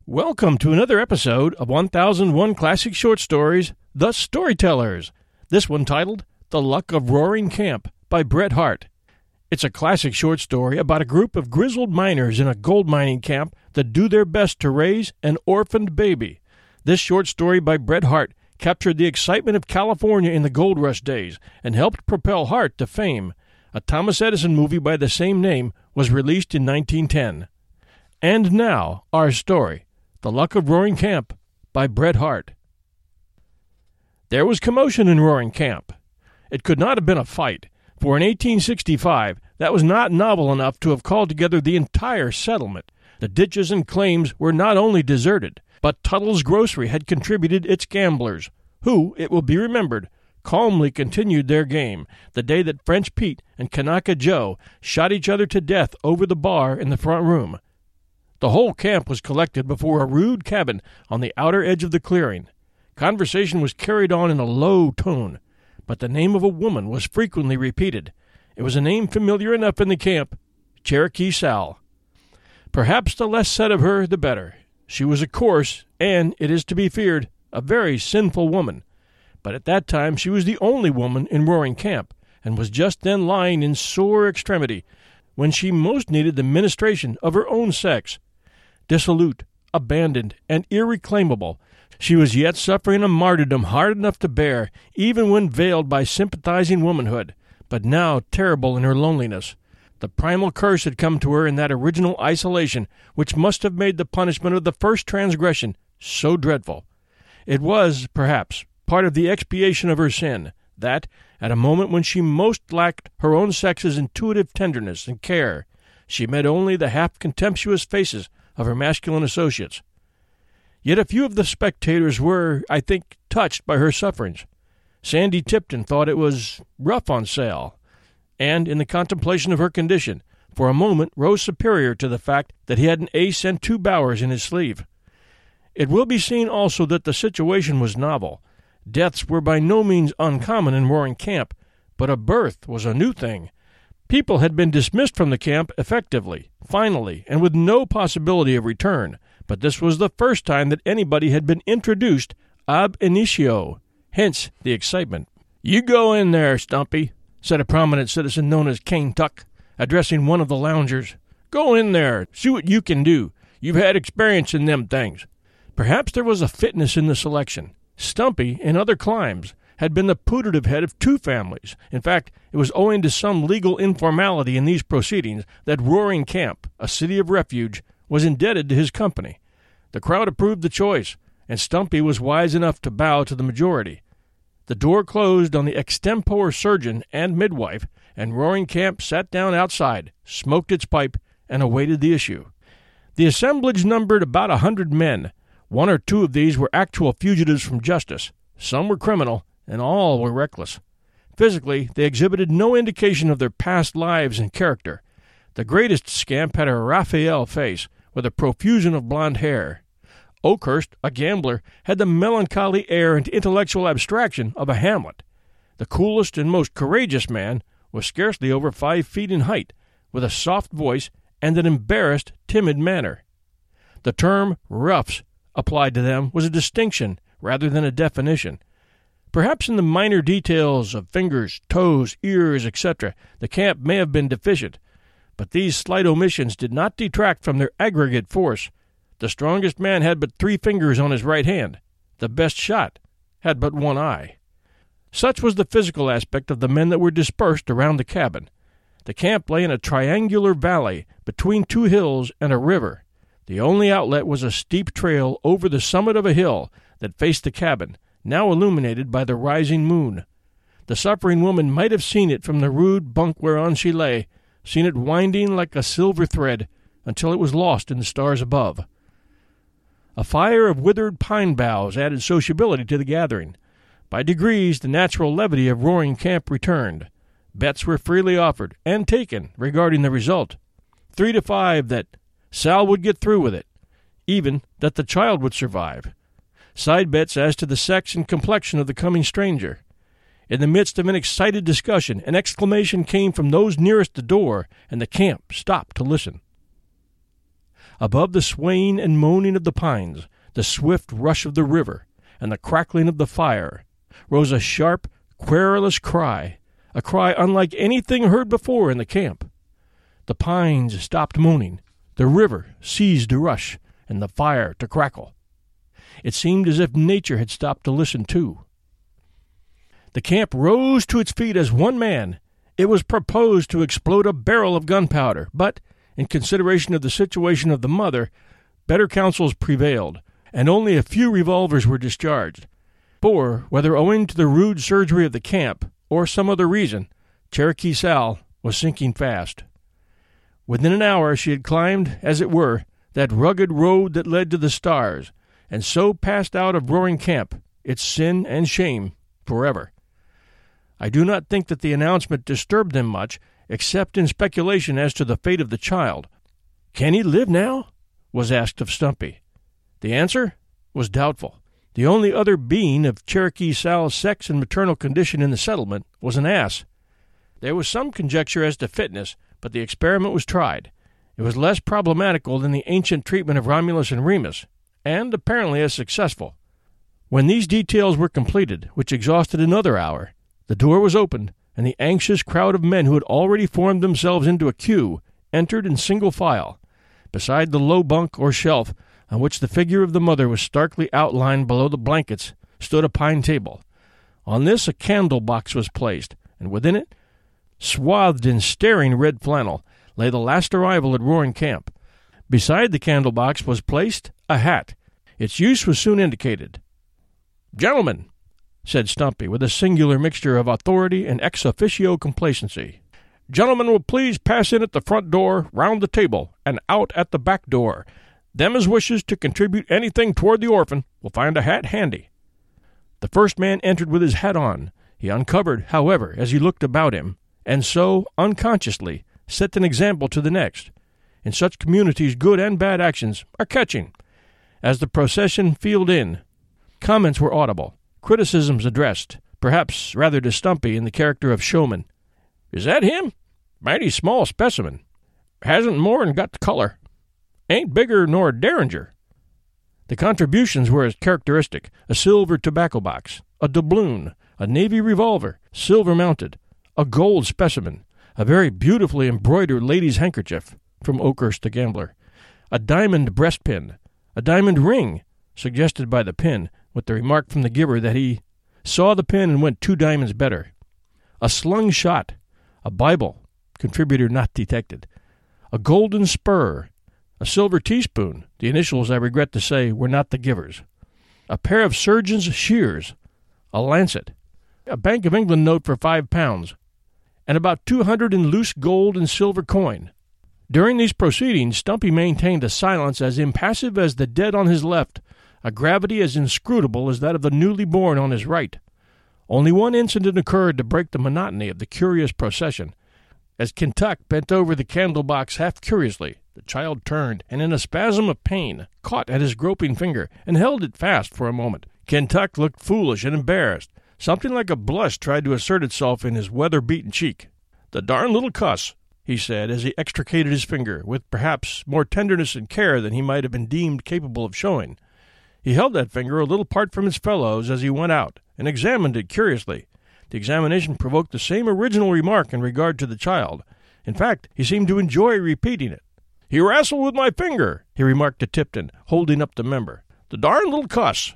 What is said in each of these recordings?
Welcome to another episode of 1001 Classic Short Stories, The Storytellers. This one titled The Luck of Roaring Camp by Bret Harte. It's a classic short story about a group of grizzled miners in a gold mining camp that do their best to raise an orphaned baby. This short story by Bret Harte captured the excitement of California in the gold rush days and helped propel Harte to fame. A Thomas Edison movie by the same name was released in 1910. And now, our story. The Luck of Roaring Camp by Bret Harte. There was commotion in Roaring Camp. It could not have been a fight, for in 1865 that was not novel enough to have called together the entire settlement. The ditches and claims were not only deserted, but Tuttle's Grocery had contributed its gamblers, who, it will be remembered, calmly continued their game the day that French Pete and Kanaka Joe shot each other to death over the bar in the front room. The whole camp was collected before a rude cabin on the outer edge of the clearing. Conversation was carried on in a low tone, but the name of a woman was frequently repeated. It was a name familiar enough in the camp, Cherokee Sal. Perhaps the less said of her, the better. She was a coarse, and, it is to be feared, a very sinful woman. But at that time she was the only woman in Roaring Camp, and was just then lying in sore extremity, when she most needed the ministration of her own sex. Dissolute, abandoned, and irreclaimable, she was yet suffering a martyrdom hard enough to bear, even when veiled by sympathizing womanhood, but now terrible in her loneliness. The primal curse had come to her in that original isolation which must have made the punishment of the first transgression so dreadful. It was, perhaps, part of the expiation of her sin, that, at a moment when she most lacked her own sex's intuitive tenderness and care, she met only the half-contemptuous faces of her masculine associates. Yet a few of the spectators were, I think, touched by her sufferings. Sandy Tipton thought it was rough on Sal, and, in the contemplation of her condition, for a moment rose superior to the fact that he had an ace and two bowers in his sleeve. It will be seen also that the situation was novel. Deaths were by no means uncommon in Roaring Camp, but a birth was a new thing. People had been dismissed from the camp effectively, finally, and with no possibility of return, but this was the first time that anybody had been introduced ab initio, hence the excitement. "You go in there, Stumpy," said a prominent citizen known as Cane Tuck, addressing one of the loungers. "Go in there, see what you can do. You've had experience in them things." Perhaps there was a fitness in the selection. Stumpy, in other climes, had been the putative head of two families. In fact, it was owing to some legal informality in these proceedings that Roaring Camp, a city of refuge, was indebted to his company. The crowd approved the choice, and Stumpy was wise enough to bow to the majority. The door closed on the extempore surgeon and midwife, and Roaring Camp sat down outside, smoked its pipe, and awaited the issue. The assemblage numbered about 100 men. One or two of these were actual fugitives from justice. Some were criminal, and all were reckless. Physically, they exhibited no indication of their past lives and character. The greatest scamp had a Raphael face, with a profusion of blond hair. Oakhurst, a gambler, had the melancholy air and intellectual abstraction of a Hamlet. The coolest and most courageous man was scarcely over 5 feet in height, with a soft voice and an embarrassed, timid manner. The term roughs applied to them was a distinction rather than a definition. Perhaps in the minor details of fingers, toes, ears, etc., the camp may have been deficient, but these slight omissions did not detract from their aggregate force. The strongest man had but 3 fingers on his right hand. The best shot had but 1 eye. Such was the physical aspect of the men that were dispersed around the cabin. The camp lay in a triangular valley between 2 hills and a river. The only outlet was a steep trail over the summit of a hill that faced the cabin, now illuminated by the rising moon. The suffering woman might have seen it from the rude bunk whereon she lay, seen it winding like a silver thread, until it was lost in the stars above. A fire of withered pine boughs added sociability to the gathering. By degrees the natural levity of Roaring Camp returned. Bets were freely offered and taken regarding the result. 3 to 5 that Sal would get through with it, even that the child would survive. Side bets as to the sex and complexion of the coming stranger. In the midst of an excited discussion, an exclamation came from those nearest the door, and the camp stopped to listen. Above the swaying and moaning of the pines, the swift rush of the river, and the crackling of the fire, rose a sharp, querulous cry, a cry unlike anything heard before in the camp. The pines stopped moaning, the river ceased to rush, and the fire to crackle. It seemed as if nature had stopped to listen too. The camp rose to its feet as one man. It was proposed to explode a barrel of gunpowder, but, in consideration of the situation of the mother, better counsels prevailed, and only a few revolvers were discharged. For, whether owing to the rude surgery of the camp, or some other reason, Cherokee Sal was sinking fast. Within an hour she had climbed, as it were, that rugged road that led to the stars, and so passed out of Roaring Camp, its sin and shame, forever. I do not think that the announcement disturbed them much, except in speculation as to the fate of the child. "Can he live now?" was asked of Stumpy. The answer was doubtful. The only other being of Cherokee Sal's sex and maternal condition in the settlement was an ass. There was some conjecture as to fitness, but the experiment was tried. It was less problematical than the ancient treatment of Romulus and Remus, and apparently as successful. When these details were completed, which exhausted another hour, the door was opened, and the anxious crowd of men who had already formed themselves into a queue entered in single file. Beside the low bunk or shelf, on which the figure of the mother was starkly outlined below the blankets, stood a pine table. On this a candle box was placed, and within it, swathed in staring red flannel, lay the last arrival at Roaring Camp. Beside the candle box was placed a hat. Its use was soon indicated. "Gentlemen," said Stumpy, with a singular mixture of authority and ex officio complacency, "gentlemen will please pass in at the front door, round the table, and out at the back door. Them as wishes to contribute anything toward the orphan will find a hat handy." The first man entered with his hat on. He uncovered, however, as he looked about him, and so, unconsciously, set an example to the next. In such communities good and bad actions are catching. As the procession filed in, comments were audible, criticisms addressed, perhaps rather to Stumpy in the character of showman. "Is that him? Mighty small specimen. Hasn't more'n got the color. Ain't bigger nor a derringer." The contributions were as characteristic: a silver tobacco box, a doubloon, a navy revolver, silver-mounted, a gold specimen, a very beautifully embroidered lady's handkerchief, from Oakhurst the Gambler, a diamond breastpin, a diamond ring, suggested by the pin, with the remark from the giver that he saw the pin and went 2 diamonds better, a slung shot, a Bible, contributor not detected, a golden spur, a silver teaspoon, the initials, I regret to say, were not the giver's, a pair of surgeon's shears, a lancet, a Bank of England note for £5, and about 200 in loose gold and silver coin. During these proceedings, Stumpy maintained a silence as impassive as the dead on his left, a gravity as inscrutable as that of the newly born on his right. Only one incident occurred to break the monotony of the curious procession. As Kentuck bent over the candle box half curiously, the child turned, and in a spasm of pain, caught at his groping finger, and held it fast for a moment. Kentuck looked foolish and embarrassed. Something like a blush tried to assert itself in his weather-beaten cheek. "The darn little cuss," he said, as he extricated his finger, with perhaps more tenderness and care than he might have been deemed capable of showing. He held that finger a little apart from his fellows as he went out, and examined it curiously. The examination provoked the same original remark in regard to the child. In fact, he seemed to enjoy repeating it. "He wrestled with my finger," he remarked to Tipton, holding up the member. "The darn little cuss."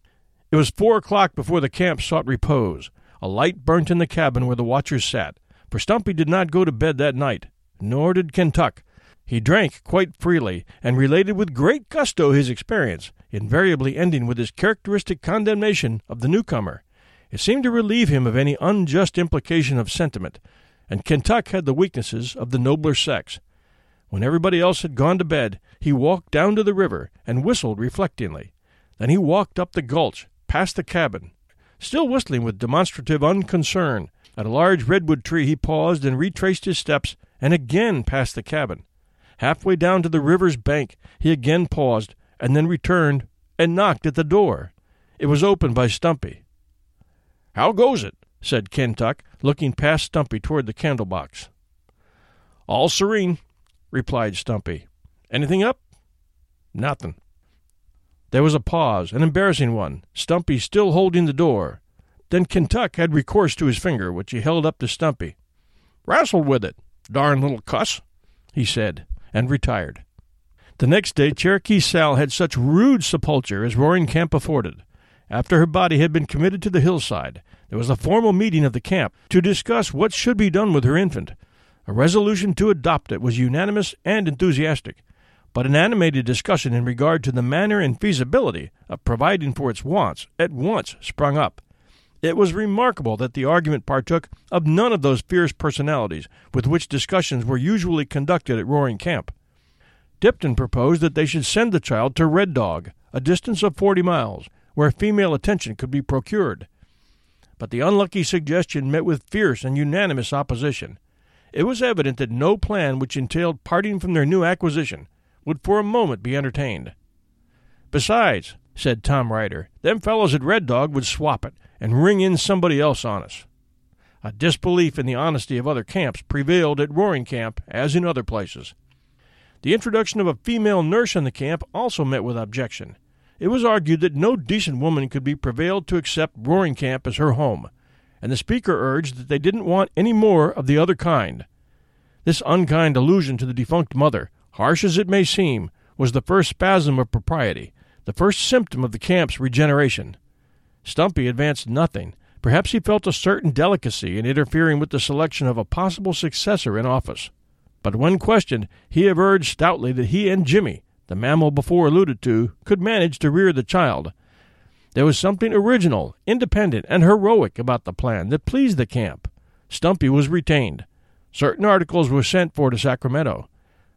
It was 4 o'clock before the camp sought repose. A light burnt in the cabin where the watchers sat, for Stumpy did not go to bed that night, nor did Kentuck. He drank quite freely, and related with great gusto his experience, invariably ending with his characteristic condemnation of the newcomer. It seemed to relieve him of any unjust implication of sentiment, and Kentuck had the weaknesses of the nobler sex. When everybody else had gone to bed, he walked down to the river and whistled reflectingly. Then he walked up the gulch, past the cabin, still whistling with demonstrative unconcern. At a large redwood tree he paused and retraced his steps, and again passed the cabin. Halfway down to the river's bank he again paused, and then returned and knocked at the door. It was opened by Stumpy. "How goes it?" said Kentuck, looking past Stumpy toward the candle-box. "All serene," replied Stumpy. "Anything up?" Nothing. There was a pause, an embarrassing one, Stumpy still holding the door. Then Kentuck had recourse to his finger, which he held up to Stumpy. "Wrestle with it, darn little cuss," he said, and retired. The next day Cherokee Sal had such rude sepulture as Roaring Camp afforded. After her body had been committed to the hillside, there was a formal meeting of the camp to discuss what should be done with her infant. A resolution to adopt it was unanimous and enthusiastic, but an animated discussion in regard to the manner and feasibility of providing for its wants at once sprung up. It was remarkable that the argument partook of none of those fierce personalities with which discussions were usually conducted at Roaring Camp. Tipton proposed that they should send the child to Red Dog, a distance of 40 miles, where female attention could be procured. But the unlucky suggestion met with fierce and unanimous opposition. It was evident that no plan which entailed parting from their new acquisition would for a moment be entertained. "Besides," said Tom Ryder, "them fellows at Red Dog would swap it and ring in somebody else on us." A disbelief in the honesty of other camps prevailed at Roaring Camp as in other places. The introduction of a female nurse in the camp also met with objection. It was argued that no decent woman could be prevailed to accept Roaring Camp as her home, and the speaker urged that they didn't want any more of the other kind. This unkind allusion to the defunct mother, harsh as it may seem, was the first spasm of propriety, the first symptom of the camp's regeneration. Stumpy advanced nothing. Perhaps he felt a certain delicacy in interfering with the selection of a possible successor in office. But when questioned, he averred stoutly that he and Jimmy, the mammal before alluded to, could manage to rear the child. There was something original, independent, and heroic about the plan that pleased the camp. Stumpy was retained. Certain articles were sent for to Sacramento.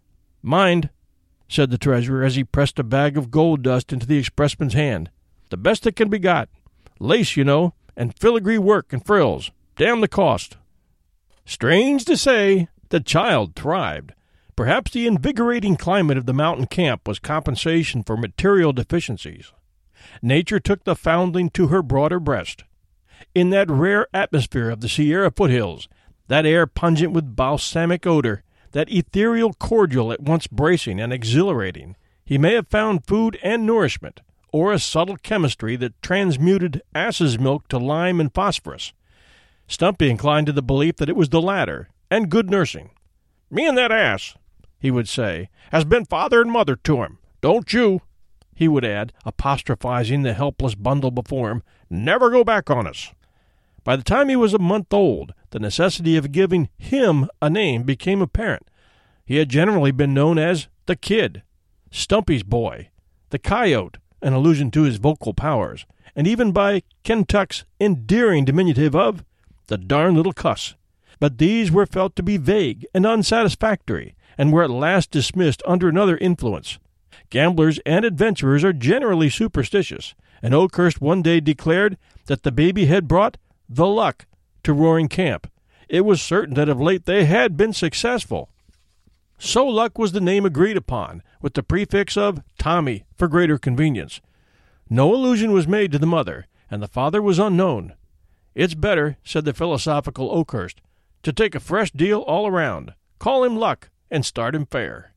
"Mind," said the treasurer as he pressed a bag of gold dust into the expressman's hand, "the best that can be got. Lace, you know, and filigree work and frills. Damn the cost." Strange to say, the child thrived. Perhaps the invigorating climate of the mountain camp was compensation for material deficiencies. Nature took the foundling to her broader breast. In that rare atmosphere of the Sierra foothills, that air pungent with balsamic odor, that ethereal cordial at once bracing and exhilarating, he may have found food and nourishment, or a subtle chemistry that transmuted ass's milk to lime and phosphorus. Stumpy inclined to the belief that it was the latter, and good nursing. "Me and that ass," he would say, "has been father and mother to him. Don't you," he would add, apostrophizing the helpless bundle before him, "never go back on us." By the time he was a month old, the necessity of giving him a name became apparent. He had generally been known as the Kid, Stumpy's boy, the Coyote, an allusion to his vocal powers, and even by Kentuck's endearing diminutive of the darn little cuss. But these were felt to be vague and unsatisfactory, and were at last dismissed under another influence. Gamblers and adventurers are generally superstitious, and Oakhurst one day declared that the baby had brought the luck to Roaring Camp. It was certain that of late they had been successful. So Luck was the name agreed upon, with the prefix of Tommy for greater convenience. No allusion was made to the mother, and the father was unknown. "It's better," said the philosophical Oakhurst, "to take a fresh deal all around. Call him Luck, and start him fair."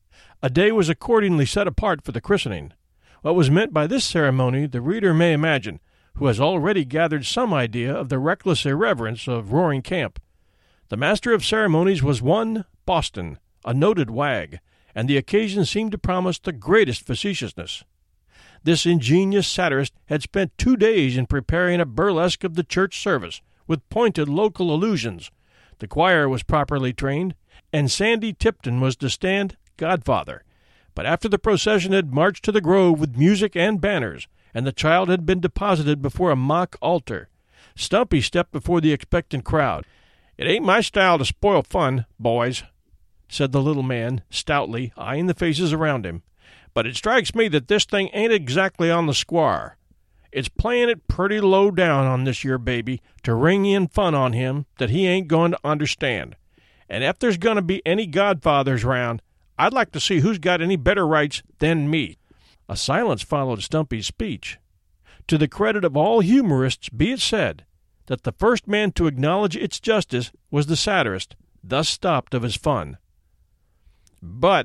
A day was accordingly set apart for the christening. What was meant by this ceremony the reader may imagine, who has already gathered some idea of the reckless irreverence of Roaring Camp. The master of ceremonies was one Boston, a noted wag, and the occasion seemed to promise the greatest facetiousness. This ingenious satirist had spent 2 days in preparing a burlesque of the church service, with pointed local allusions. The choir was properly trained, and Sandy Tipton was to stand godfather. But after the procession had marched to the grove with music and banners, and the child had been deposited before a mock altar, Stumpy stepped before the expectant crowd. "It ain't my style to spoil fun, boys," said the little man, stoutly, eyeing the faces around him. "But it strikes me that this thing ain't exactly on the squar. It's playing it pretty low down on this yer baby to ring in fun on him that he ain't going to understand. And if there's going to be any godfathers round, I'd like to see who's got any better rights than me." A silence followed Stumpy's speech. To the credit of all humorists be it said that the first man to acknowledge its justice was the satirist, thus stopped of his fun. "But,"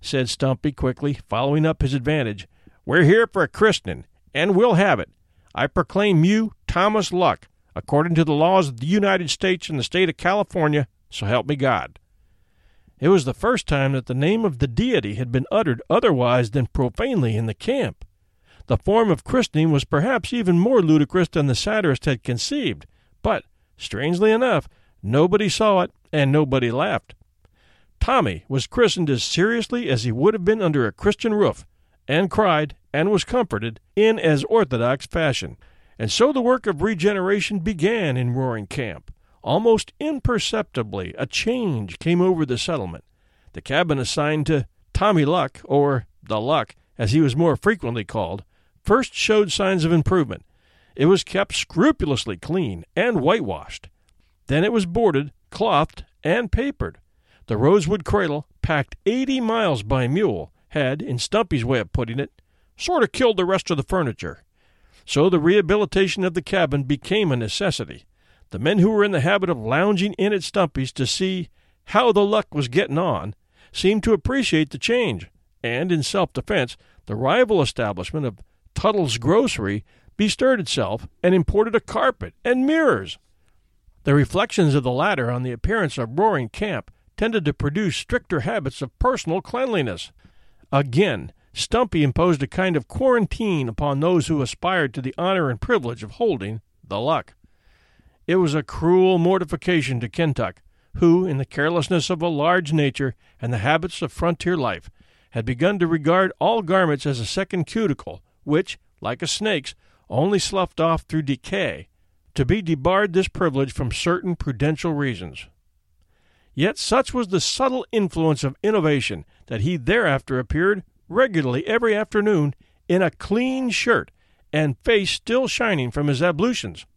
said Stumpy quickly, following up his advantage. "We're here for a christening, and we'll have it. I proclaim you Thomas Luck, according to the laws of the United States and the state of California, so help me God." It was the first time that the name of the deity had been uttered otherwise than profanely in the camp. The form of christening was perhaps even more ludicrous than the satirist had conceived, but, strangely enough, nobody saw it and nobody laughed. Tommy was christened as seriously as he would have been under a Christian roof, and cried and was comforted in as orthodox fashion. And so the work of regeneration began in Roaring Camp. Almost imperceptibly, a change came over the settlement. The cabin assigned to Tommy Luck, or the Luck, as he was more frequently called, first showed signs of improvement. It was kept scrupulously clean and whitewashed. Then it was boarded, clothed, and papered. The rosewood cradle, packed 80 miles by mule, had, in Stumpy's way of putting it, sort of killed the rest of the furniture. So the rehabilitation of the cabin became a necessity. The men who were in the habit of lounging in at Stumpy's to see how the Luck was getting on seemed to appreciate the change, and, in self-defense, the rival establishment of Tuttle's Grocery bestirred itself and imported a carpet and mirrors. The reflections of the latter on the appearance of Roaring Camp tended to produce stricter habits of personal cleanliness. Again, Stumpy imposed a kind of quarantine upon those who aspired to the honor and privilege of holding the Luck. It was a cruel mortification to Kentuck, who, in the carelessness of a large nature and the habits of frontier life, had begun to regard all garments as a second cuticle, which, like a snake's, only sloughed off through decay, to be debarred this privilege from certain prudential reasons. Yet such was the subtle influence of innovation that he thereafter appeared regularly every afternoon in a clean shirt and face still shining from his ablutions.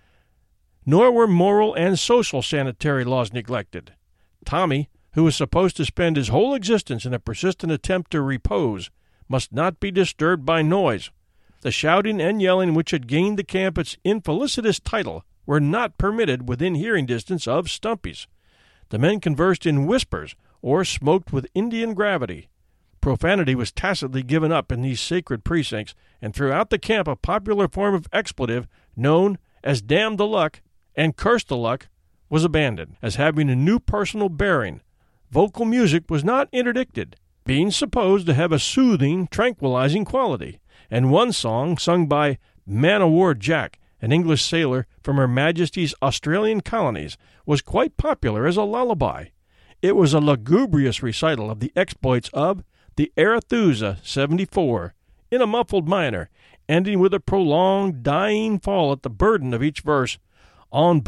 Nor were moral and social sanitary laws neglected. Tommy, who was supposed to spend his whole existence in a persistent attempt to repose, must not be disturbed by noise. The shouting and yelling which had gained the camp its infelicitous title were not permitted within hearing distance of Stumpy's. The men conversed in whispers or smoked with Indian gravity. Profanity was tacitly given up in these sacred precincts, and throughout the camp a popular form of expletive, known as "damn the Luck" and "curse the Luck," was abandoned, as having a new personal bearing. Vocal music was not interdicted, being supposed to have a soothing, tranquilizing quality, and one song, sung by Man-o'-War Jack, an English sailor from Her Majesty's Australian colonies, was quite popular as a lullaby. It was a lugubrious recital of the exploits of the Arethusa 74, in a muffled minor, ending with a prolonged, dying fall at the burden of each verse, "On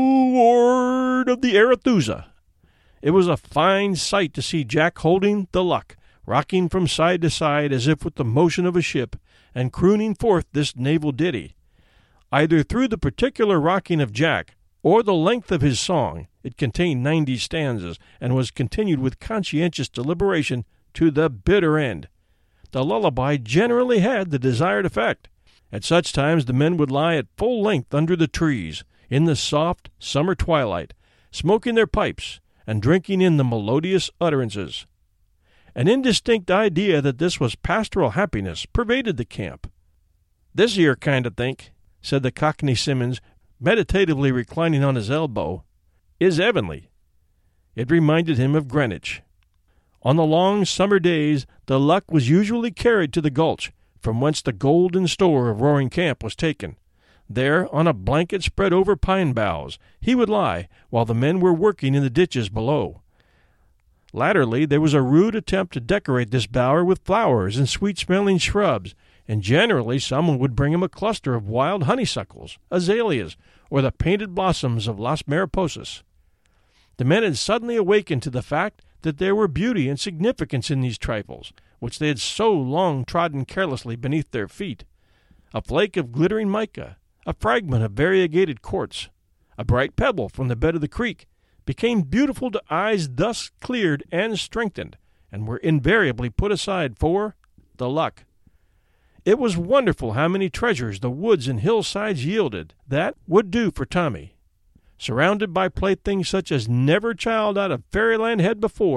board of the Arethusa." It was a fine sight to see Jack holding the Luck, rocking from side to side as if with the motion of a ship, and crooning forth this naval ditty. Either through the particular rocking of Jack, or the length of his song, it contained 90 stanzas, and was continued with conscientious deliberation to the bitter end. The lullaby generally had the desired effect. At such times the men would lie at full length under the trees, in the soft summer twilight, smoking their pipes, and drinking in the melodious utterances. An indistinct idea that this was pastoral happiness pervaded the camp. "This here kind of think," said the Cockney Simmons, meditatively reclining on his elbow, "is heavenly." It reminded him of Greenwich. On the long summer days the Luck was usually carried to the gulch, from whence the golden store of Roaring Camp was taken. There, on a blanket spread over pine boughs, he would lie, while the men were working in the ditches below. Latterly there was a rude attempt to decorate this bower with flowers and sweet-smelling shrubs, and generally someone would bring him a cluster of wild honeysuckles, azaleas, or the painted blossoms of Las Mariposas. The men had suddenly awakened to the fact that there were beauty and significance in these trifles, which they had so long trodden carelessly beneath their feet. A flake of glittering mica, a fragment of variegated quartz, a bright pebble from the bed of the creek, became beautiful to eyes thus cleared and strengthened, and were invariably put aside for the Luck. It was wonderful how many treasures the woods and hillsides yielded that would do for Tommy. Surrounded by playthings such as never child out of fairyland had before,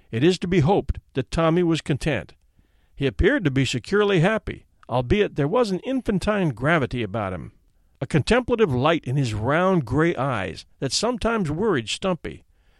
it is to be hoped that Tommy was content. He appeared to be securely happy, albeit there was an infantine gravity about him, a contemplative light in his round gray eyes that sometimes worried Stumpy.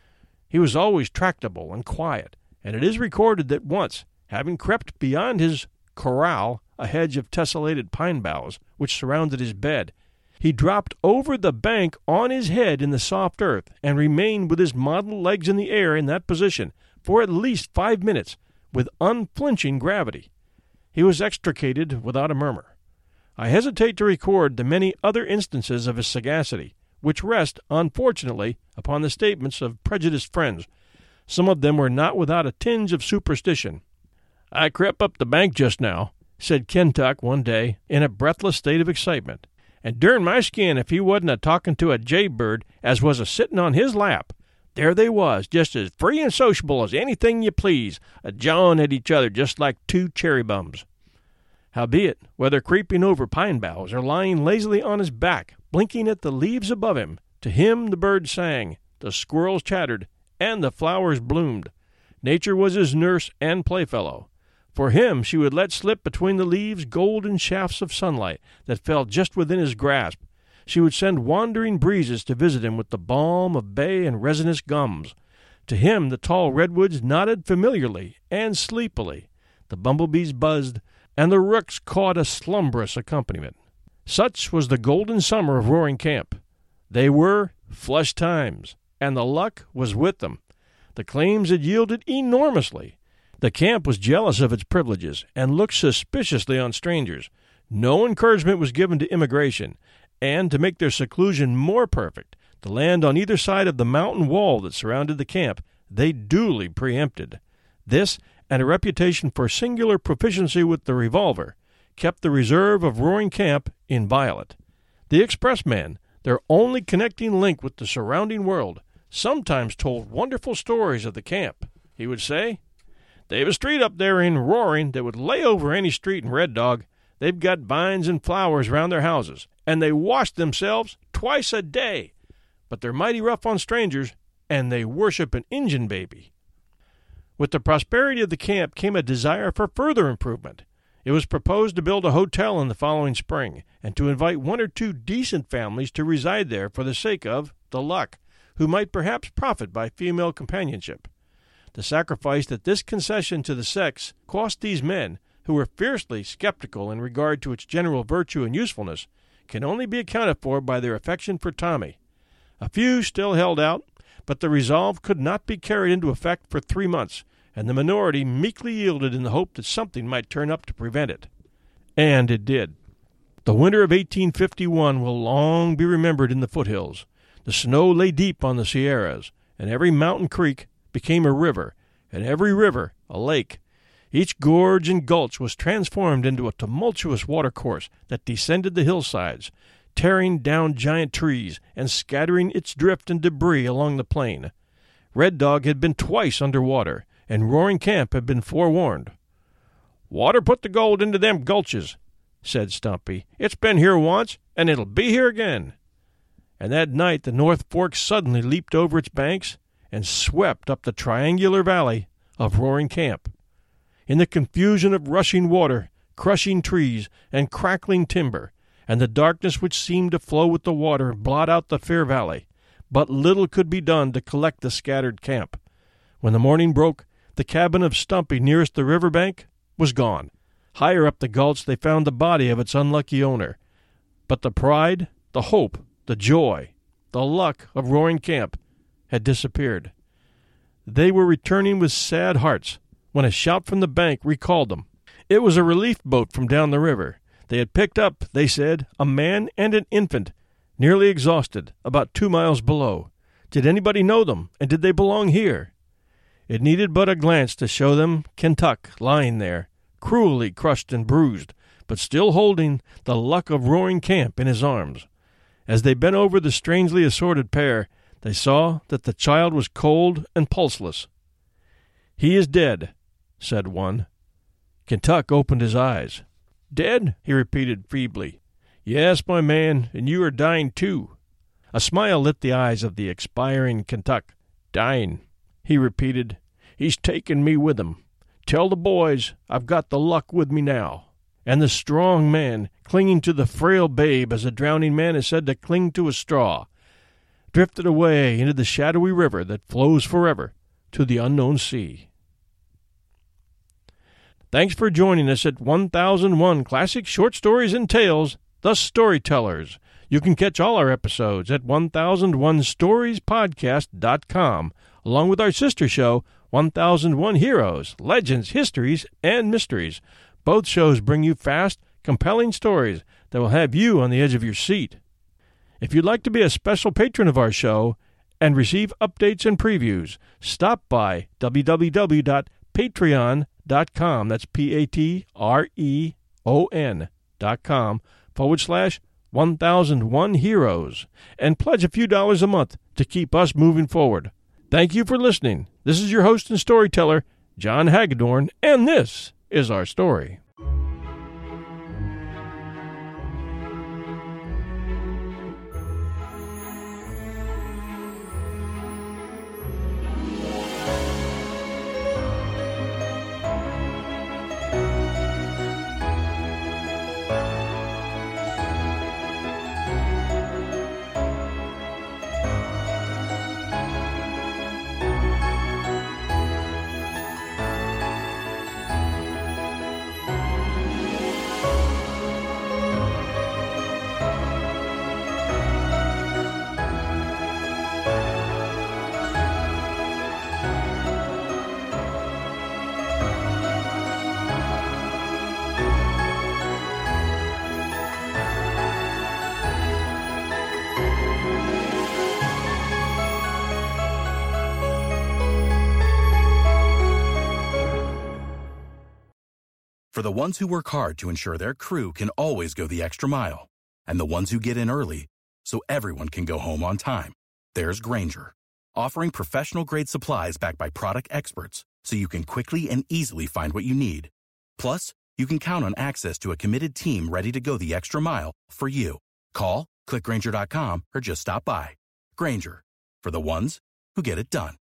He was always tractable and quiet, and it is recorded that once, having crept beyond his corral, a hedge of tessellated pine boughs which surrounded his bed, he dropped over the bank on his head in the soft earth and remained with his mottled legs in the air in that position for at least 5 minutes with unflinching gravity. He was extricated without a murmur. I hesitate to record the many other instances of his sagacity, which rest, unfortunately, upon the statements of prejudiced friends. Some of them were not without a tinge of superstition. "I crept up the bank just now," said Kentuck one day, in a breathless state of excitement, "and dern my skin if he wasn't a-talking to a jaybird as was a-sitting on his lap. There they was, just as free and sociable as anything you please, a-jawing at each other just like two cherry-bums." Howbeit, whether creeping over pine boughs or lying lazily on his back, blinking at the leaves above him, to him the birds sang, the squirrels chattered, and the flowers bloomed. Nature was his nurse and playfellow. For him she would let slip between the leaves golden shafts of sunlight that fell just within his grasp. She would send wandering breezes to visit him with the balm of bay and resinous gums. To him the tall redwoods nodded familiarly and sleepily. The bumblebees buzzed, and the rooks cawed a slumberous accompaniment. Such was the golden summer of Roaring Camp. They were flush times, and the luck was with them. The claims had yielded enormously. The camp was jealous of its privileges and looked suspiciously on strangers. No encouragement was given to immigration, and to make their seclusion more perfect, the land on either side of the mountain wall that surrounded the camp they duly preempted. This, and a reputation for singular proficiency with the revolver, kept the reserve of Roaring Camp inviolate. The expressman, their only connecting link with the surrounding world, sometimes told wonderful stories of the camp. He would say, "They've a street up there in Roaring that would lay over any street in Red Dog. They've got vines and flowers round their houses, and they wash themselves twice a day. But they're mighty rough on strangers, and they worship an Injun baby." With the prosperity of the camp came a desire for further improvement. It was proposed to build a hotel in the following spring, and to invite 1 or 2 decent families to reside there for the sake of the luck, who might perhaps profit by female companionship. The sacrifice that this concession to the sex cost these men, who were fiercely skeptical in regard to its general virtue and usefulness, can only be accounted for by their affection for Tommy. A few still held out, but the resolve could not be carried into effect for 3 months, and the minority meekly yielded in the hope that something might turn up to prevent it. And it did. The winter of 1851 will long be remembered in the foothills. The snow lay deep on the Sierras, and every mountain creek became a river, and every river a lake. Each gorge and gulch was transformed into a tumultuous watercourse that descended the hillsides, tearing down giant trees and scattering its drift and debris along the plain. Red Dog had been twice under water, and Roaring Camp had been forewarned. "Water put the gold into them gulches," said Stumpy. "It's been here once, and it'll be here again." And that night the North Fork suddenly leaped over its banks and swept up the triangular valley of Roaring Camp. In the confusion of rushing water, crushing trees, and crackling timber, and the darkness which seemed to flow with the water blot out the fair valley, but little could be done to collect the scattered camp. When the morning broke, the cabin of Stumpy nearest the river bank was gone. Higher up the gulch they found the body of its unlucky owner. But the pride, the hope, the joy, the luck of Roaring Camp had disappeared. They were returning with sad hearts when a shout from the bank recalled them. It was a relief boat from down the river. They had picked up, they said, a man and an infant, nearly exhausted, about 2 miles below. Did anybody know them, and did they belong here? It needed but a glance to show them Kentuck lying there, cruelly crushed and bruised, but still holding the luck of Roaring Camp in his arms. As they bent over the strangely assorted pair, they saw that the child was cold and pulseless. "He is dead," said one. Kentuck opened his eyes. "Dead?" he repeated feebly. "Yes, my man, and you are dying too." A smile lit the eyes of the expiring Kentuck. "Dying," he repeated. He's taken me with him. Tell the boys I've got the luck with me now." And the strong man, clinging to the frail babe as a drowning man is said to cling to a straw, drifted away into the shadowy river that flows forever to the unknown sea. Thanks for joining us at 1001 Classic Short Stories and Tales, The Storytellers. You can catch all our episodes at 1001storiespodcast.com, along with our sister show, 1001 Heroes, Legends, Histories, and Mysteries. Both shows bring you fast, compelling stories that will have you on the edge of your seat. If you'd like to be a special patron of our show and receive updates and previews, stop by www.patreon.com. That's patreon.com/1001 Heroes, and pledge a few dollars a month to keep us moving forward. Thank you for listening. This is your host and storyteller, John Hagedorn, and this is our story. For the ones who work hard to ensure their crew can always go the extra mile, and the ones who get in early so everyone can go home on time, there's Grainger, offering professional-grade supplies backed by product experts so you can quickly and easily find what you need. Plus, you can count on access to a committed team ready to go the extra mile for you. Call, click Grainger.com, or just stop by. Grainger, for the ones who get it done.